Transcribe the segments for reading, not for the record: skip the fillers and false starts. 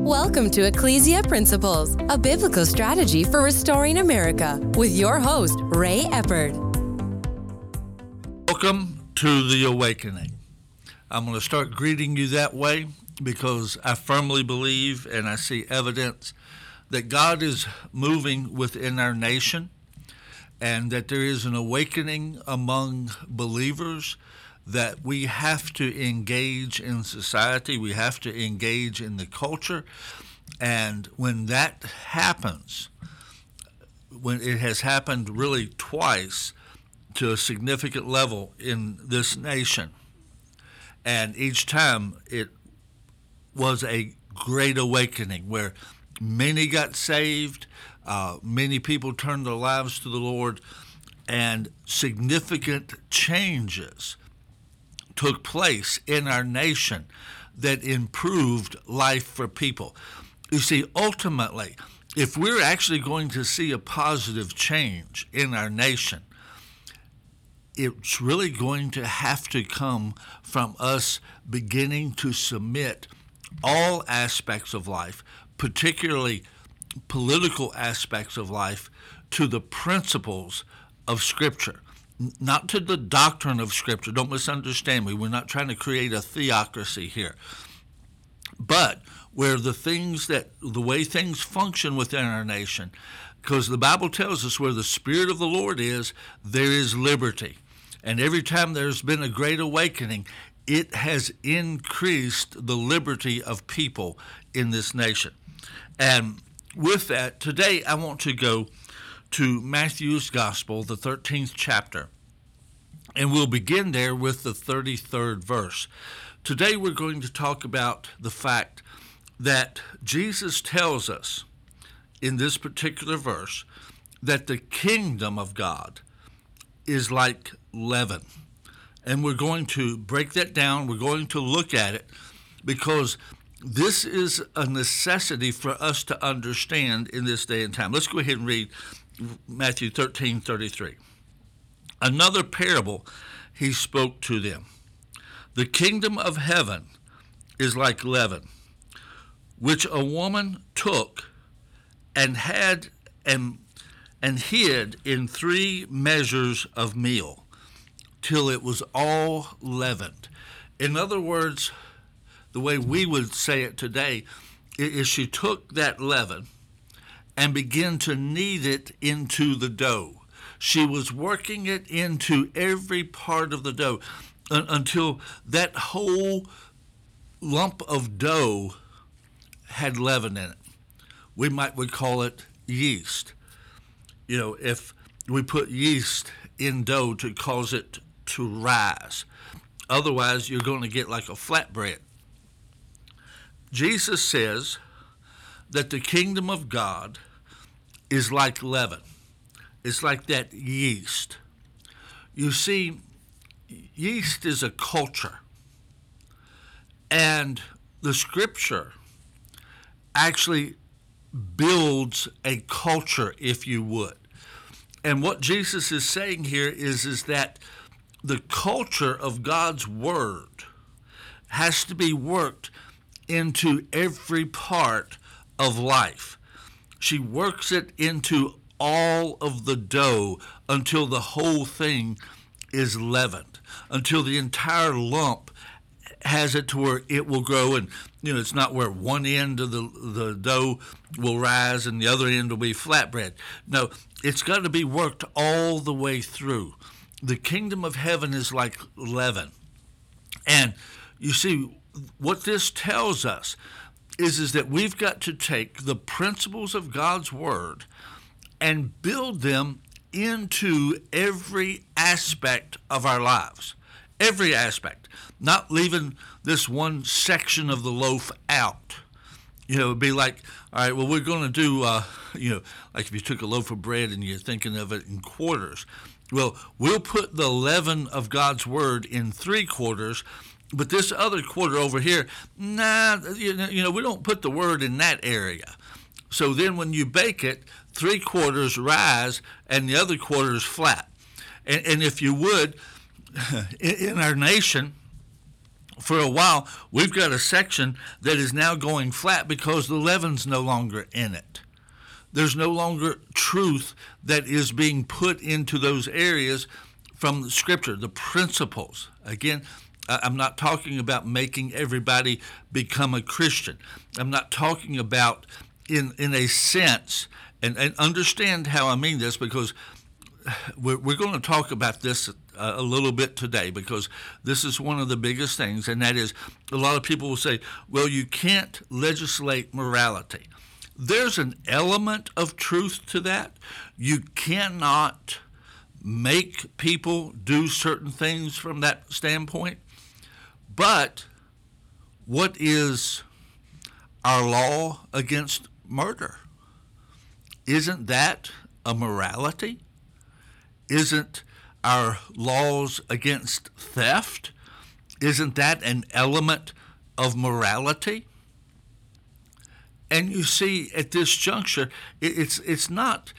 Welcome to Ecclesia Principles, a biblical strategy for restoring America, with your host, Ray Eppard. Welcome to The Awakening. I'm going to start greeting you that way because I firmly believe and I see evidence that God is moving within our nation and that there is an awakening among believers, that we have to engage in society, we have to engage in the culture, and when that happens, when it has happened really twice to a significant level in this nation, and each time it was a great awakening where many got saved, many people turned their lives to the Lord, and significant changes took place in our nation that improved life for people. You see, ultimately, if we're actually going to see a positive change in our nation, it's really going to have to come from us beginning to submit all aspects of life, particularly political aspects of life, to the principles of Scripture. Not to the doctrine of Scripture. Don't misunderstand me. We're not trying to create a theocracy here. But where the way things function within our nation, because the Bible tells us where the Spirit of the Lord is, there is liberty. And every time there's been a great awakening, it has increased the liberty of people in this nation. And with that, today I want to go to Matthew's Gospel, the 13th chapter, and we'll begin there with the 33rd verse. Today we're going to talk about the fact that Jesus tells us in this particular verse that the kingdom of God is like leaven. And we're going to break that down. We're going to look at it because this is a necessity for us to understand in this day and time. Let's go ahead and read Matthew 13:33. Another parable he spoke to them. The kingdom of heaven is like leaven, which a woman took and hid in 3 measures of meal, till it was all leavened. In other words, the way we would say it today is she took that leaven and began to knead it into the dough. She was working it into every part of the dough until that whole lump of dough had leaven in it. We would call it yeast. You know, if we put yeast in dough to cause it to rise. Otherwise, you're going to get like a flatbread. Jesus says that the kingdom of God is like leaven. It's like that yeast. You see, yeast is a culture. And the Scripture actually builds a culture, if you would. And what Jesus is saying here is that the culture of God's Word has to be worked into every part of life. She works it into all of the dough until the whole thing is leavened, until the entire lump has it to where it will grow. And, you know, it's not where one end of the dough will rise and the other end will be flatbread. No, it's got to be worked all the way through. The kingdom of heaven is like leaven. And you see, what this tells us is that we've got to take the principles of God's Word and build them into every aspect of our lives. Every aspect. Not leaving this one section of the loaf out. You know, it'd be like, all right, well, we're going to do, like if you took a loaf of bread and you're thinking of it in quarters. Well, we'll put the leaven of God's Word in 3 quarters, but this other quarter over here, we don't put the Word in that area. So then when you bake it, 3 quarters rise and the other quarter is flat. And if you would, in our nation, for a while, we've got a section that is now going flat because the leaven's no longer in it. There's no longer truth that is being put into those areas from the Scripture, the principles. Again, I'm not talking about making everybody become a Christian. I'm not talking about in a sense, and understand how I mean this, because we're going to talk about this a little bit today, because this is one of the biggest things, and that is a lot of people will say, well, you can't legislate morality. There's an element of truth to that. You cannot make people do certain things from that standpoint. But what is our law against murder? Isn't that a morality? Isn't our laws against theft, isn't that an element of morality? And you see, at this juncture, it's not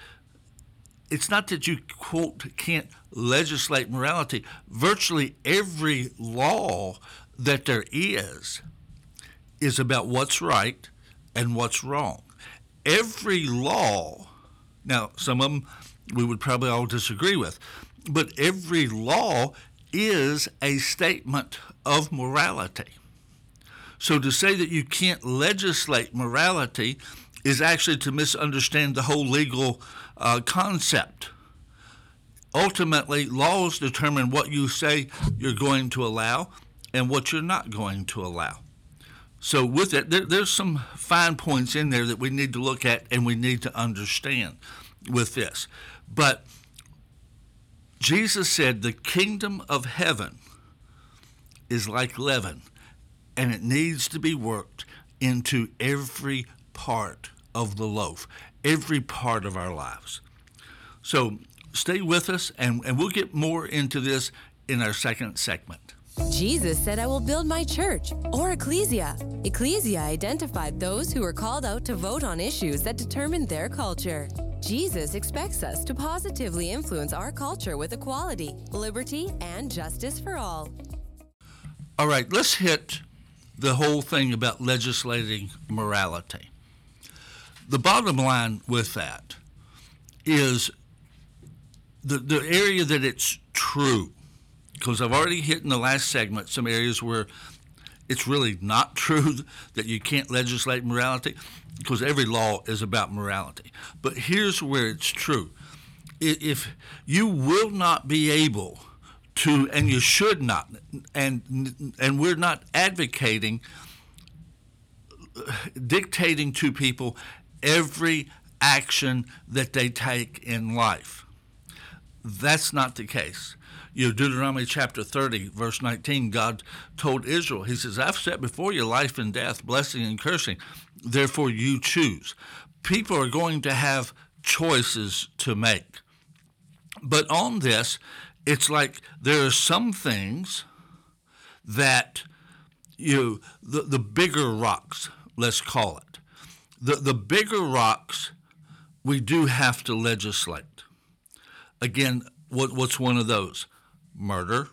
that you, quote, can't legislate morality. Virtually every law that there is about what's right and what's wrong. Every law, now some of them we would probably all disagree with, but every law is a statement of morality. So to say that you can't legislate morality is actually to misunderstand the whole legal concept. Ultimately, laws determine what you say you're going to allow and what you're not going to allow. So with it, there's some fine points in there that we need to look at and we need to understand with this. But Jesus said the kingdom of heaven is like leaven, and it needs to be worked into every part of the loaf, every part of our lives. So stay with us, and we'll get more into this in our second segment. Jesus said, I will build my church, or ecclesia. Ecclesia identified those who were called out to vote on issues that determined their culture. Jesus expects us to positively influence our culture with equality, liberty, and justice for all. All right, let's hit the whole thing about legislating morality. The bottom line with that is the area that it's true, because I've already hit in the last segment some areas where it's really not true that you can't legislate morality, because every law is about morality. But here's where it's true. If you will not be able to, and you should not, and we're not advocating dictating to people every action that they take in life. That's not the case. Deuteronomy chapter 30, verse 19, God told Israel, he says, I've set before you life and death, blessing and cursing, therefore you choose. People are going to have choices to make. But on this, it's like there are some things that the bigger rocks, let's call it. The bigger rocks, we do have to legislate. Again, what's one of those? Murder,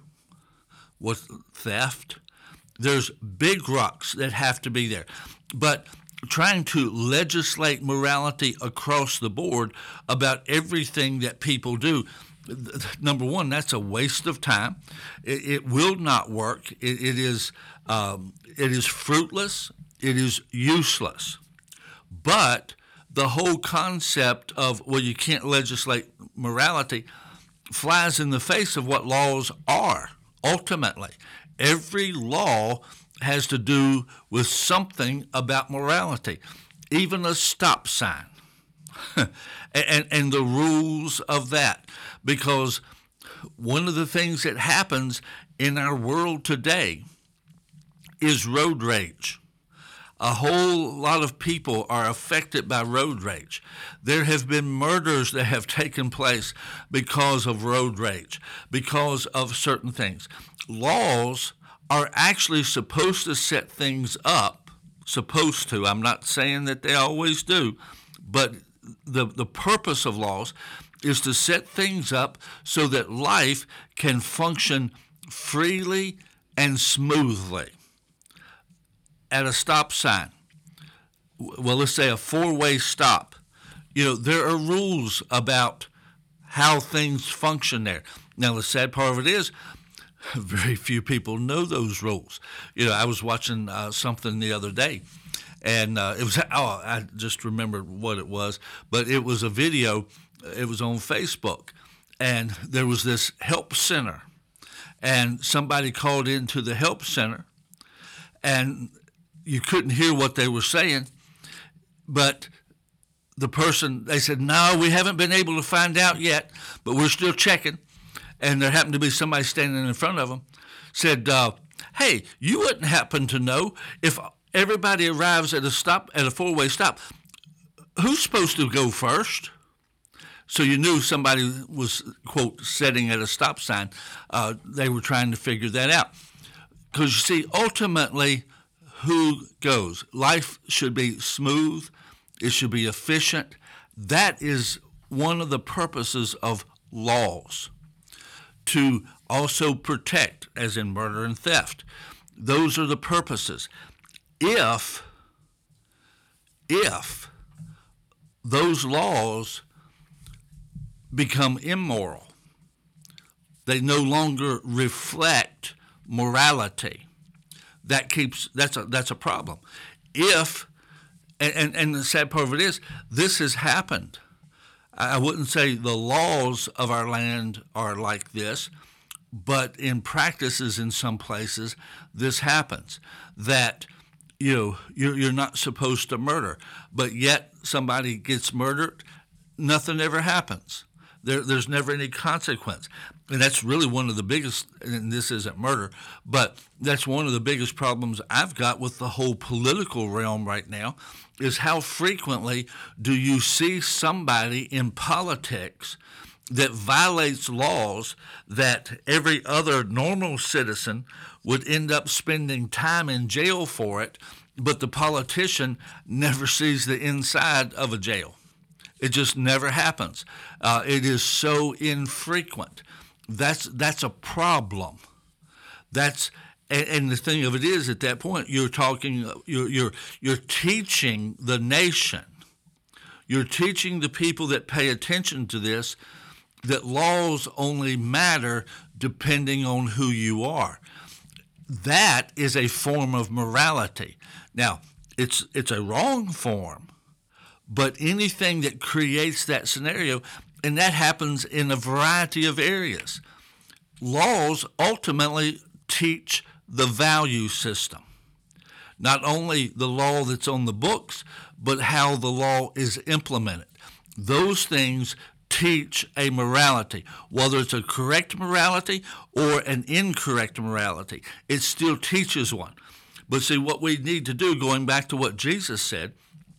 theft. There's big rocks that have to be there. But trying to legislate morality across the board about everything that people do, number one, that's a waste of time. It will not work. It is fruitless. It is useless. But the whole concept of, well, you can't legislate morality flies in the face of what laws are, ultimately. Every law has to do with something about morality, even a stop sign and the rules of that. Because one of the things that happens in our world today is road rage. A whole lot of people are affected by road rage. There have been murders that have taken place because of road rage, because of certain things. Laws are actually supposed to set things up, supposed to. I'm not saying that they always do, but the purpose of laws is to set things up so that life can function freely and smoothly. at a stop sign, well, let's say a four-way stop, there are rules about how things function there. Now, the sad part of it is very few people know those rules. I was watching something the other day, and I just remembered what it was, but it was a video. It was on Facebook, and there was this help center, and somebody called into the help center, and you couldn't hear what they were saying, but the person, they said, no, we haven't been able to find out yet, but we're still checking. And there happened to be somebody standing in front of them, said, hey, you wouldn't happen to know if everybody arrives at a four-way stop, who's supposed to go first? So you knew somebody was, quote, sitting at a stop sign. They were trying to figure that out. Because you see, ultimately, who goes? Life should be smooth. It should be efficient. That is one of the purposes of laws, to also protect, as in murder and theft. Those are the purposes. If those laws become immoral, they no longer reflect morality, that's a problem. And the sad part of it is, this has happened. I wouldn't say the laws of our land are like this, but in practices in some places, this happens. That you're not supposed to murder, but yet somebody gets murdered, nothing ever happens. There's never any consequence. And that's really one of the biggest, and this isn't murder, but that's one of the biggest problems I've got with the whole political realm right now, is how frequently do you see somebody in politics that violates laws that every other normal citizen would end up spending time in jail for it, but the politician never sees the inside of a jail. It just never happens. It is so infrequent. That's a problem. And the thing of it is, at that point, you're teaching the nation. You're teaching the people that pay attention to this that laws only matter depending on who you are. That is a form of morality. Now, it's a wrong form, but anything that creates that scenario, and that happens in a variety of areas. Laws ultimately teach the value system, not only the law that's on the books, but how the law is implemented. Those things teach a morality, whether it's a correct morality or an incorrect morality. It still teaches one. But see, what we need to do, going back to what Jesus said,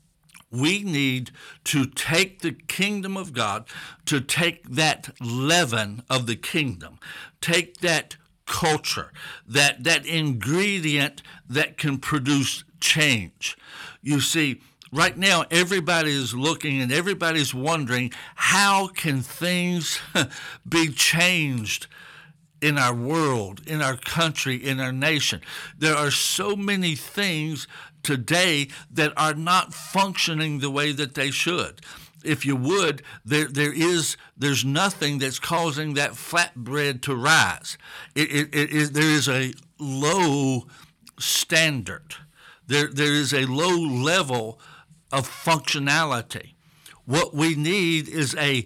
we need to take the kingdom of God, to take that leaven of the kingdom, take that culture, that ingredient that can produce change. You see, right now everybody is looking and everybody's wondering, how can things be changed in our world, in our country, in our nation? There are so many things today that are not functioning the way that they should. If you would, there's nothing that's causing that flatbread to rise. There is a low standard. There is a low level of functionality. What we need is a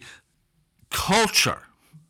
culture,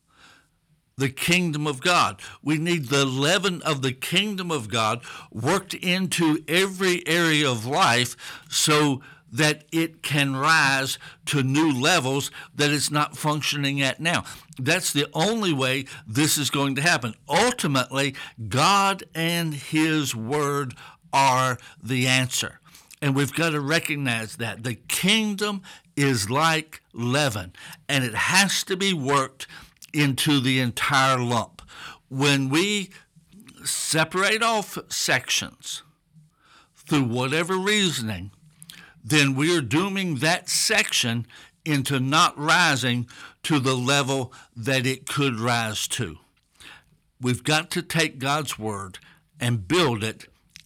the kingdom of God. We need the leaven of the kingdom of God worked into every area of life so that it can rise to new levels that it's not functioning at now. That's the only way this is going to happen. Ultimately, God and His Word are the answer. And we've got to recognize that. The kingdom is like leaven, and it has to be worked into the entire lump. When we separate off sections through whatever reasoning, then we're dooming that section into not rising to the level that it could rise to. We've got to take God's word and build it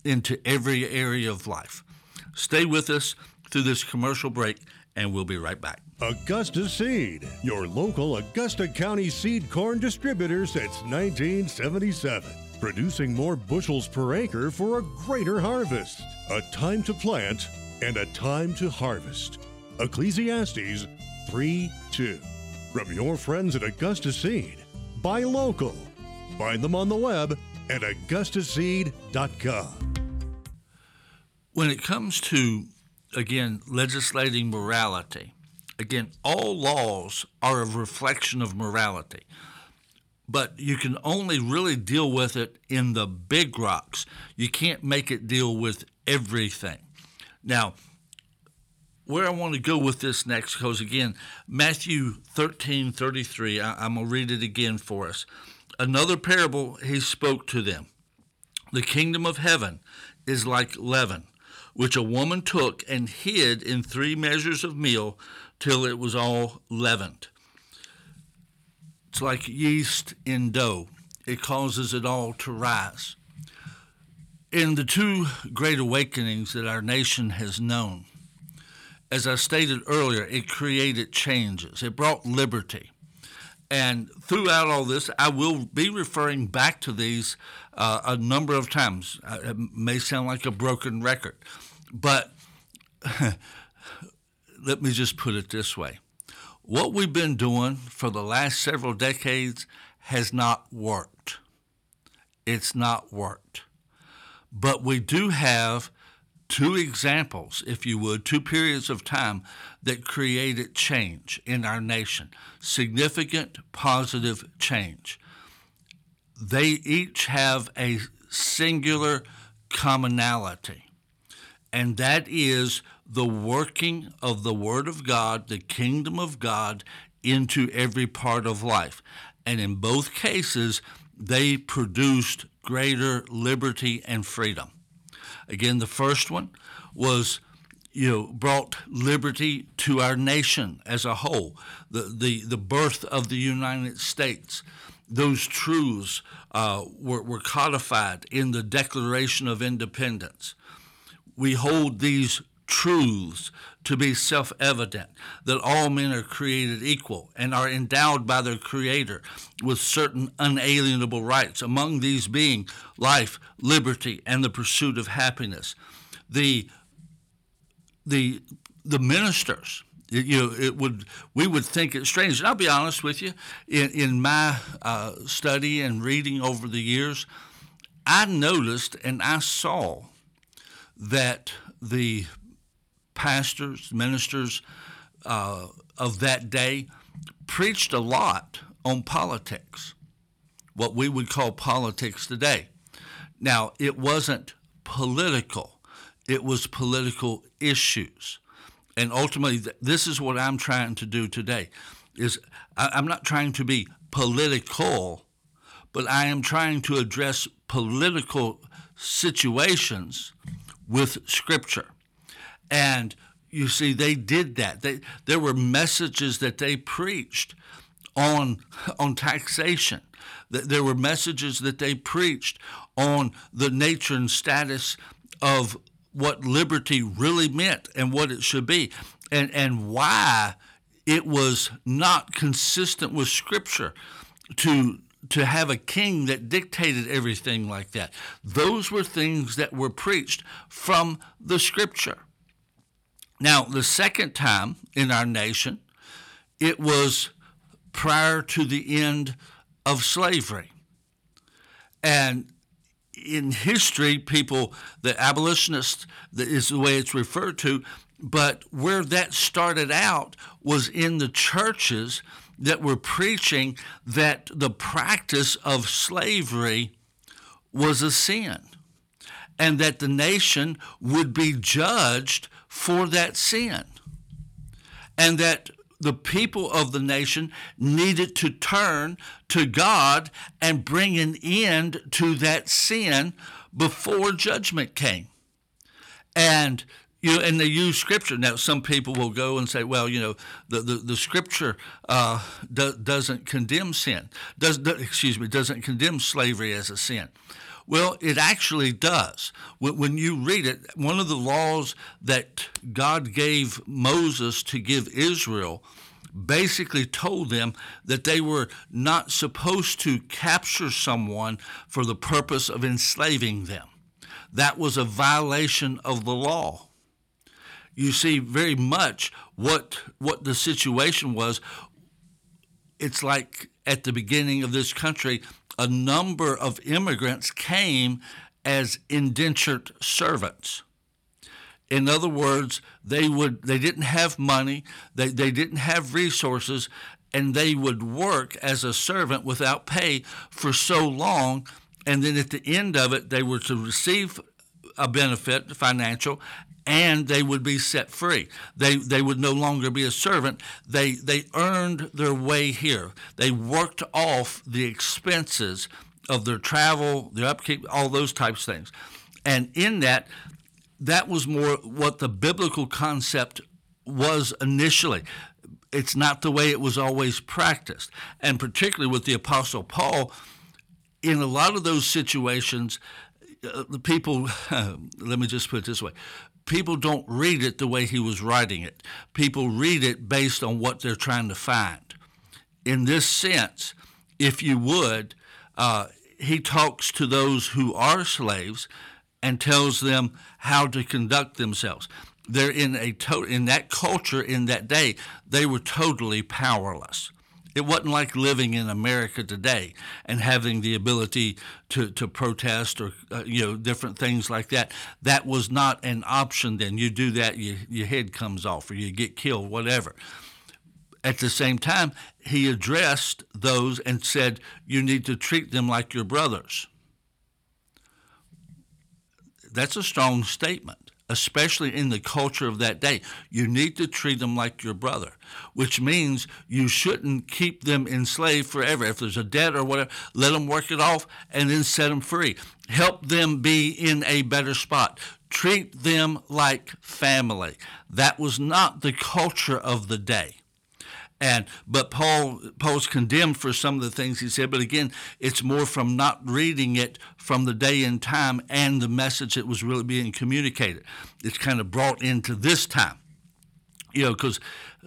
into every area of life. Stay with us through this commercial break, and we'll be right back. Augusta Seed, your local Augusta County seed corn distributor since 1977. Producing more bushels per acre for a greater harvest. A time to plant and a time to harvest. Ecclesiastes 3:2. From your friends at Augusta Seed. Buy local. Find them on the web at augustaseed.com. When it comes to, again, legislating morality, again, all laws are a reflection of morality. But you can only really deal with it in the big rocks. You can't make it deal with everything. Now, where I want to go with this next, because again, Matthew 13:33, I'm going to read it again for us. Another parable he spoke to them. The kingdom of heaven is like leaven, which a woman took and hid in 3 measures of meal till it was all leavened. It's like yeast in dough. It causes it all to rise. In the 2 great awakenings that our nation has known, as I stated earlier, it created changes. It brought liberty. And throughout all this, I will be referring back to these a number of times. It may sound like a broken record, but let me just put it this way. What we've been doing for the last several decades has not worked. It's not worked. But we do have 2 examples, if you would, 2 periods of time that created change in our nation, significant positive change. They each have a singular commonality, and that is the working of the Word of God, the kingdom of God, into every part of life. And in both cases, they produced greater liberty and freedom. Again, the first one was, brought liberty to our nation as a whole, the birth of the United States. Those truths were codified in the Declaration of Independence. We hold these truths to be self-evident, that all men are created equal and are endowed by their Creator with certain unalienable rights, among these being life, liberty, and the pursuit of happiness. The ministers, we would think it strange. And I'll be honest with you, in my study and reading over the years, I noticed and I saw that the pastors, ministers of that day preached a lot on politics, what we would call politics today. Now, it wasn't political. It was political issues. And ultimately, this is what I'm trying to do today, is I'm not trying to be political, but I am trying to address political situations with Scripture. And you see, they did that. There were messages that they preached on taxation. There were messages that they preached on the nature and status of what liberty really meant and what it should be, and why it was not consistent with Scripture to have a king that dictated everything like that. Those were things that were preached from the Scripture. Now, the second time in our nation, it was prior to the end of slavery. And in history, the abolitionists is the way it's referred to, but where that started out was in the churches that were preaching that the practice of slavery was a sin, and that the nation would be judged for that sin, and that the people of the nation needed to turn to God and bring an end to that sin before judgment came. And and they use Scripture. Now, some people will go and say, well, the Scripture doesn't condemn sin, doesn't condemn slavery as a sin. Well, it actually does. When you read it, one of the laws that God gave Moses to give Israel basically told them that they were not supposed to capture someone for the purpose of enslaving them. That was a violation of the law. You see very much what the situation was. It's like at the beginning of this country, a number of immigrants came as indentured servants. In other words, they didn't have money, they didn't have resources, and they would work as a servant without pay for so long, and then at the end of it, they were to receive a benefit, financial, and they would be set free. They would no longer be a servant. They earned their way here. They worked off the expenses of their travel, their upkeep, all those types of things. And in that was more what the biblical concept was initially. It's not the way it was always practiced. And particularly with the Apostle Paul, in a lot of those situations, the people, let me just put it this way, people don't read it the way he was writing it. People read it based on what they're trying to find. In this sense, if you would, he talks to those who are slaves and tells them how to conduct themselves. They're in that culture in that day, they were totally powerless. It wasn't like living in America today and having the ability to protest or different things like that. That was not an option then. You do that, your head comes off or you get killed, whatever. At the same time, he addressed those and said, you need to treat them like your brothers. That's a strong statement, especially in the culture of that day. You need to treat them like your brother, which means you shouldn't keep them enslaved forever. If there's a debt or whatever, let them work it off and then set them free. Help them be in a better spot. Treat them like family. That was not the culture of the day. But Paul's condemned for some of the things he said, but again, it's more from not reading it from the day and time and the message that was really being communicated. It's kind of brought into this time, because,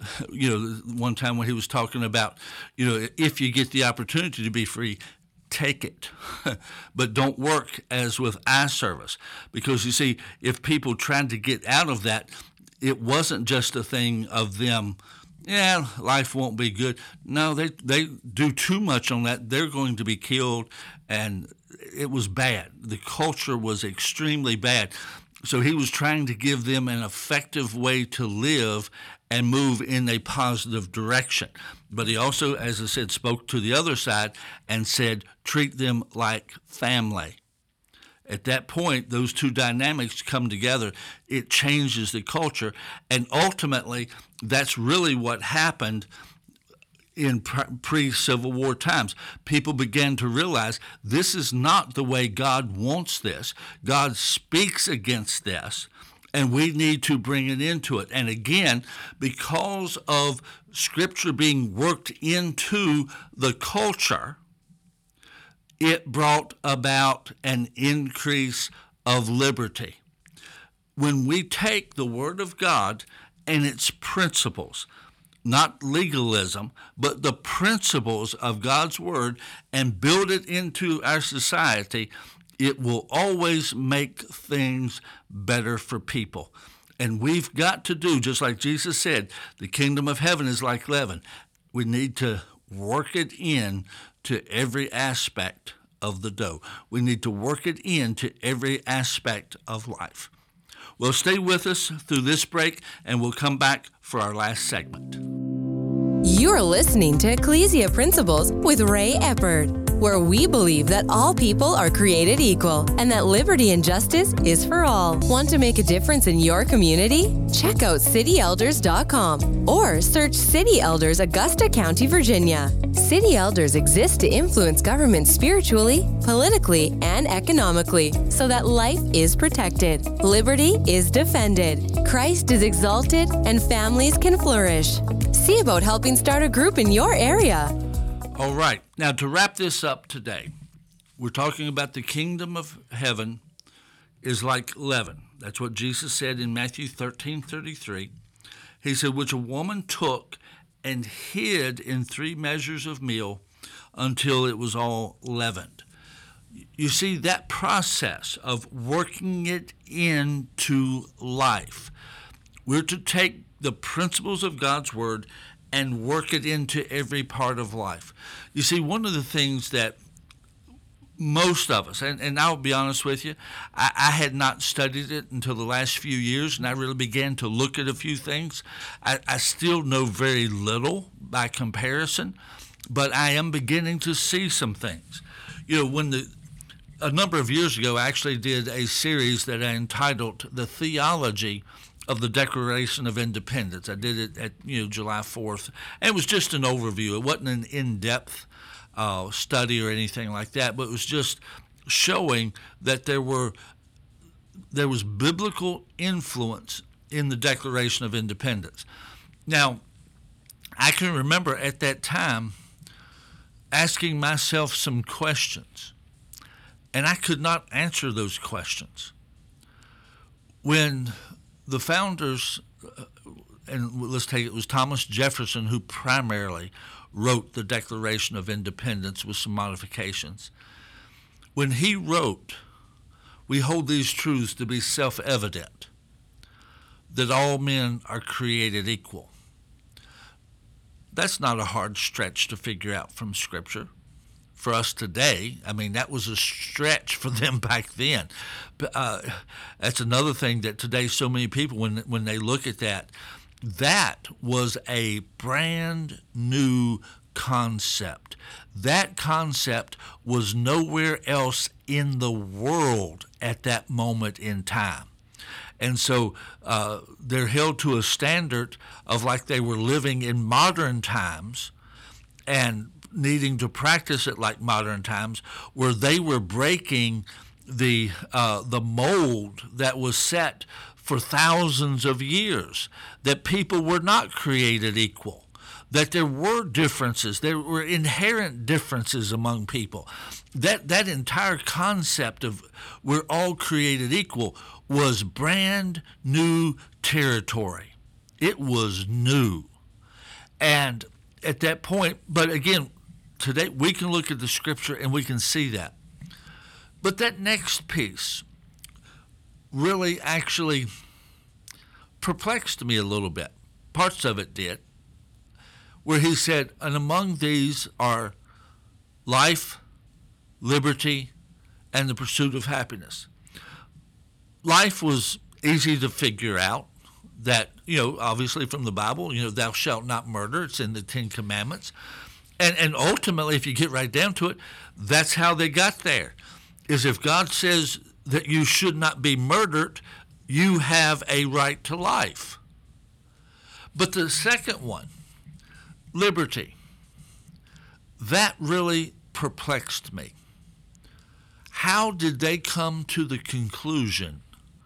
one time when he was talking about, if you get the opportunity to be free, take it, but don't work as with eye service, because you see, if people tried to get out of that, it wasn't just a thing of them, life won't be good. No, they do too much on that. They're going to be killed, and it was bad. The culture was extremely bad. So he was trying to give them an effective way to live and move in a positive direction. But he also, as I said, spoke to the other side and said, treat them like family. At that point, those two dynamics come together. It changes the culture, and ultimately, that's really what happened in pre-Civil War times. People began to realize this is not the way God wants this. God speaks against this, and we need to bring it into it. And again, because of Scripture being worked into the culture, it brought about an increase of liberty. When we take the Word of God and its principles, not legalism, but the principles of God's Word, and build it into our society, it will always make things better for people. And we've got to do, just like Jesus said, the kingdom of heaven is like leaven. We need to work it in to every aspect of the dough. We need to work it into every aspect of life. Well, stay with us through this break, and we'll come back for our last segment. You're listening to Ecclesia Principles with Ray Eppard, where we believe that all people are created equal and that liberty and justice is for all. Want to make a difference in your community? Check out CityElders.com or search City Elders, Augusta County, Virginia. City Elders exist to influence government spiritually, politically, and economically so that life is protected, liberty is defended, Christ is exalted, and families can flourish. See about helping start a group in your area. All right. Now, to wrap this up today, we're talking about the kingdom of heaven is like leaven. That's what Jesus said in Matthew 13:33. He said, which a woman took and hid in 3 measures of meal until it was all leavened. You see, that process of working it into life, we're to take the principles of God's word and work it into every part of life. You see, one of the things that most of us, and I'll be honest with you, I had not studied it until the last few years, and I really began to look at a few things. I still know very little by comparison, but I am beginning to see some things. You know, a number of years ago, I actually did a series that I entitled The Theology of the Declaration of Independence. I did it at July 4th, and it was just an overview. It wasn't an in-depth study or anything like that, but it was just showing that there was biblical influence in the Declaration of Independence. Now, I can remember at that time asking myself some questions, and I could not answer those questions. When the founders, and let's take it was Thomas Jefferson who primarily wrote the Declaration of Independence with some modifications. When he wrote, we hold these truths to be self-evident, that all men are created equal. That's not a hard stretch to figure out from Scripture. For us today, I mean, that was a stretch for them back then. But that's another thing that today so many people, when they look at that was a brand new concept. That concept was nowhere else in the world at that moment in time. And so they're held to a standard of like they were living in modern times and needing to practice it like modern times, where they were breaking the mold that was set for thousands of years, that people were not created equal, that there were differences, there were inherent differences among people. That entire concept of we're all created equal was brand new territory. It was new. And at that point, but again, today we can look at the Scripture and we can see that. But that next piece really actually perplexed me a little bit. Parts of it did, where he said, and among these are life, liberty, and the pursuit of happiness. Life was easy to figure out, that, obviously from the Bible, thou shalt not murder. It's in the 10 Commandments. And ultimately, if you get right down to it, that's how they got there, is if God says that you should not be murdered, you have a right to life. But the second one, liberty, that really perplexed me. How did they come to the conclusion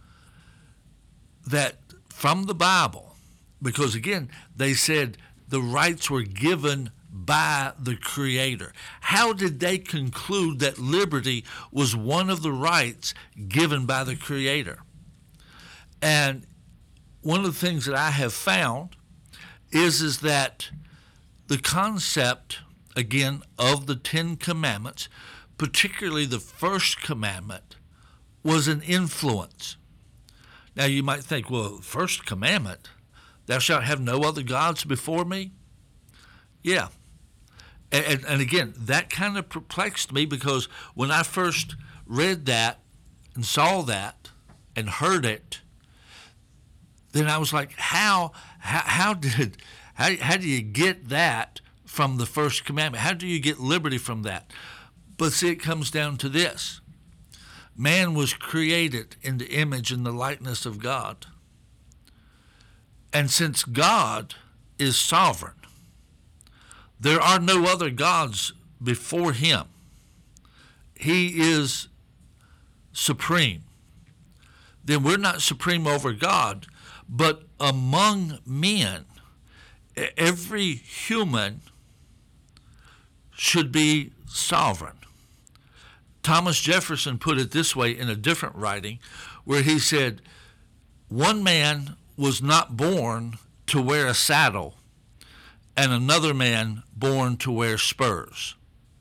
that from the Bible, because again, they said the rights were given by the Creator. How did they conclude that liberty was one of the rights given by the Creator? And one of the things that I have found is that the concept, again, of the 10 Commandments, particularly the first commandment, was an influence. Now you might think, well, first commandment, thou shalt have no other gods before me? Yeah. And again, that kind of perplexed me, because when I first read that and saw that and heard it, then I was like, how do you get that from the first commandment? How do you get liberty from that? But see, it comes down to this. Man was created in the image and the likeness of God. And since God is sovereign, there are no other gods before him. He is supreme. Then we're not supreme over God, but among men, every human should be sovereign. Thomas Jefferson put it this way in a different writing, where he said, one man was not born to wear a saddle and another man born to wear spurs.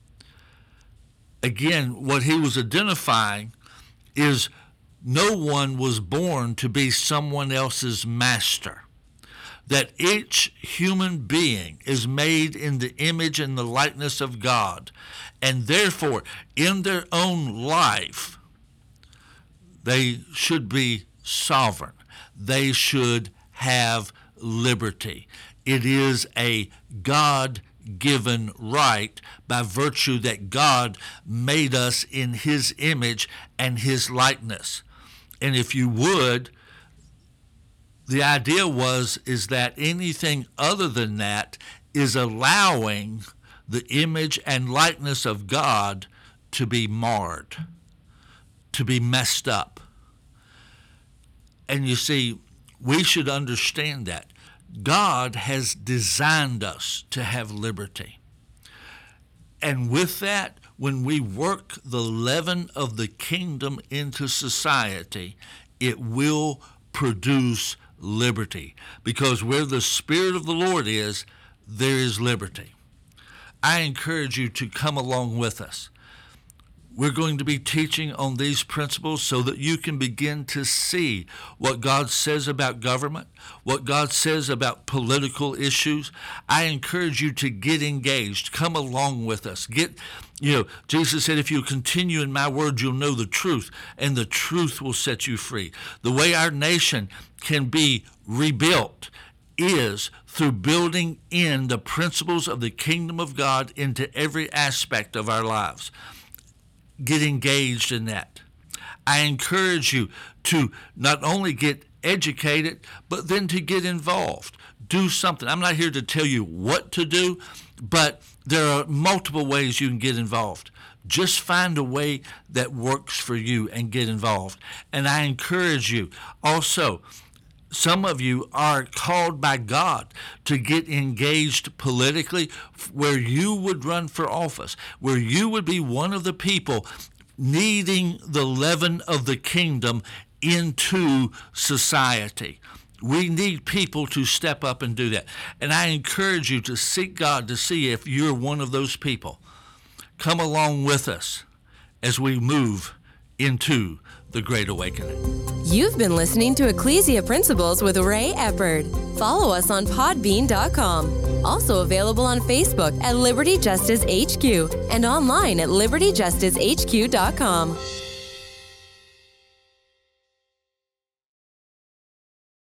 Again, what he was identifying is no one was born to be someone else's master. That each human being is made in the image and the likeness of God, and therefore, in their own life, they should be sovereign. They should have liberty. It is a God-given right by virtue that God made us in his image and his likeness. And if you would, the idea is that anything other than that is allowing the image and likeness of God to be marred, to be messed up. And you see, we should understand that God has designed us to have liberty. And with that, when we work the leaven of the kingdom into society, it will produce liberty. Because where the Spirit of the Lord is, there is liberty. I encourage you to come along with us. We're going to be teaching on these principles so that you can begin to see what God says about government, what God says about political issues. I encourage you to get engaged. Come along with us. Jesus said, if you continue in my word, you'll know the truth, and the truth will set you free. The way our nation can be rebuilt is through building in the principles of the kingdom of God into every aspect of our lives. Get engaged in that. I encourage you to not only get educated, but then to get involved. Do something. I'm not here to tell you what to do, but there are multiple ways you can get involved. Just find a way that works for you and get involved. And I encourage you also, some of you are called by God to get engaged politically, where you would run for office, where you would be one of the people needing the leaven of the kingdom into society. We need people to step up and do that. And I encourage you to seek God to see if you're one of those people. Come along with us as we move into the Great Awakening. You've been listening to Ecclesia Principles with Ray Eppard. Follow us on podbean.com. Also available on Facebook at Liberty Justice HQ and online at libertyjusticehq.com.